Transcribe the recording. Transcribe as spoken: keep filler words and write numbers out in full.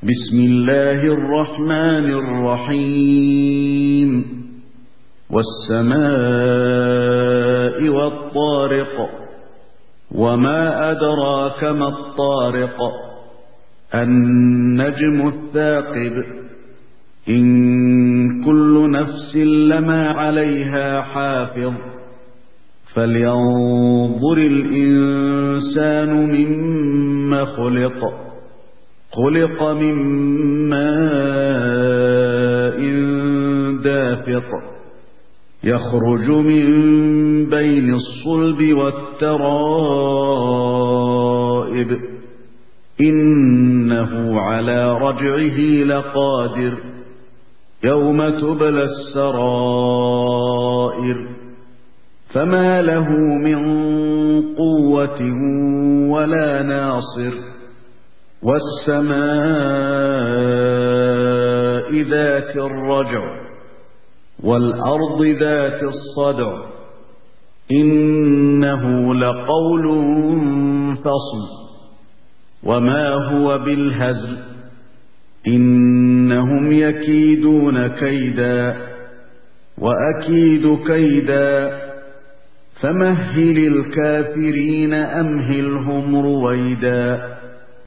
بسم الله الرحمن الرحيم والسماء والطارق وما أدراك ما الطارق النجم الثاقب إن كل نفس لما عليها حافظ فلينظر الإنسان مما خلق خلق من ماء دافق يخرج من بين الصلب والترائب إنه على رجعه لقادر يوم تبلى السرائر فما له من قوة ولا ناصر والسماء ذات الرجع والأرض ذات الصدع إنه لقول فصل وما هو بالهزل إنهم يكيدون كيدا وأكيد كيدا فمهل الكافرين أمهلهم رويدا